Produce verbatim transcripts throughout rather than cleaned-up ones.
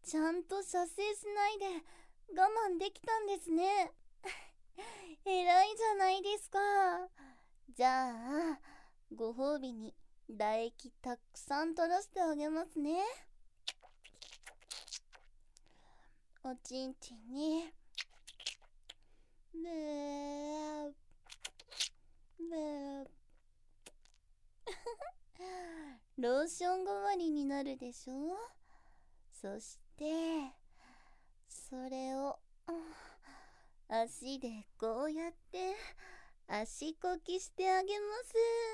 ちゃんと射精しないで我慢できたんですね。偉いじゃないですか。じゃあご褒美に唾液たくさん取らせてあげますね。おちんちんにブーブーローション代わりになるでしょ。そしてそれを足でこうやって足こきしてあげます。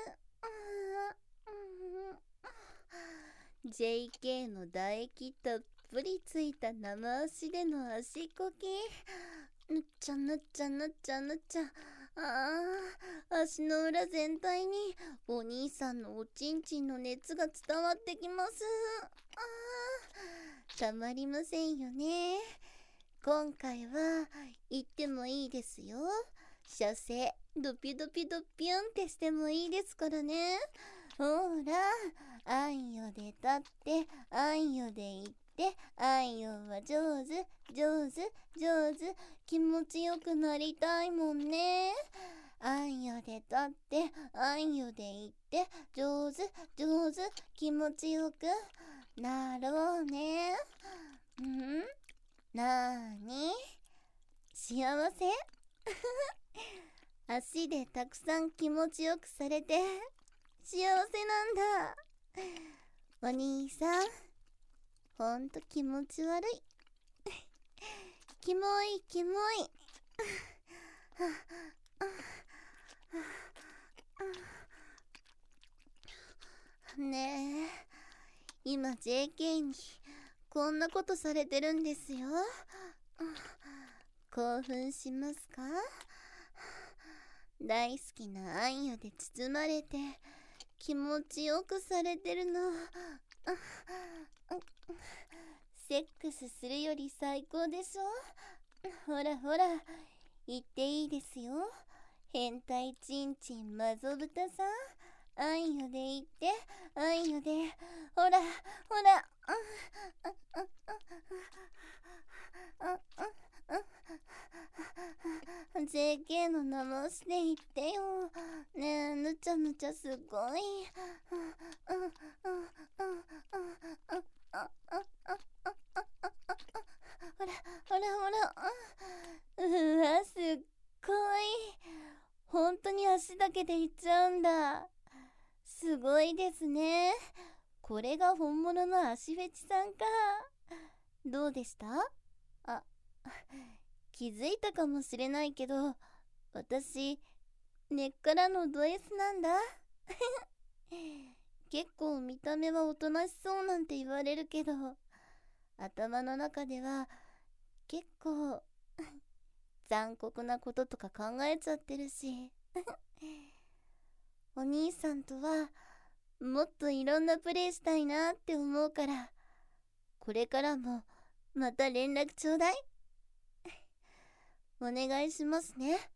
ジェーケー の唾液たっぷりついた生足での足こき。ぬっちゃぬっちゃぬっちゃぬっちゃ。ああ、足の裏全体にお兄さんのおちんちんの熱が伝わってきます。ああ、たまりませんよね。今回は言ってもいいですよ。射精ドピドピドピュンってしてもいいですからね。ほら、あんよで立ってあんよで言って、あんよは上手上手上手、気持ちよくなりたいもんね。あんよで立ってあんよで言って、上手上手、気持ちよくなろうね。ん？なーに？幸せ？足でたくさん気持ちよくされて幸せなんだ。お兄さん、ほんと気持ち悪い。キモいキモい。ねえ、今 ジェーケー にこんなことされてるんですよ。興奮しますか？大好きなあんよで包まれて気持ちよくされてるの。セックスするより最高でしょ。ほらほら、言っていいですよ。変態ちんちんマゾブタさん、あんよで言って、あんよで、ほらほら、ジェーケー の生足で言ってよ。ねえ、ぬちゃぬちゃすごい。ほらほらほら、うわ、すっごい。本当に足だけでいっちゃうんだ。すごいですね。これが本物の足フェチさんか。どうでした？あ、気づいたかもしれないけど、私根っからのド S なんだ。結構見た目はおとなしそうなんて言われるけど、頭の中では結構残酷なこととか考えちゃってるし。お兄さんとはもっといろんなプレイしたいなって思うから、これからもまた連絡ちょうだい。お願いしますね。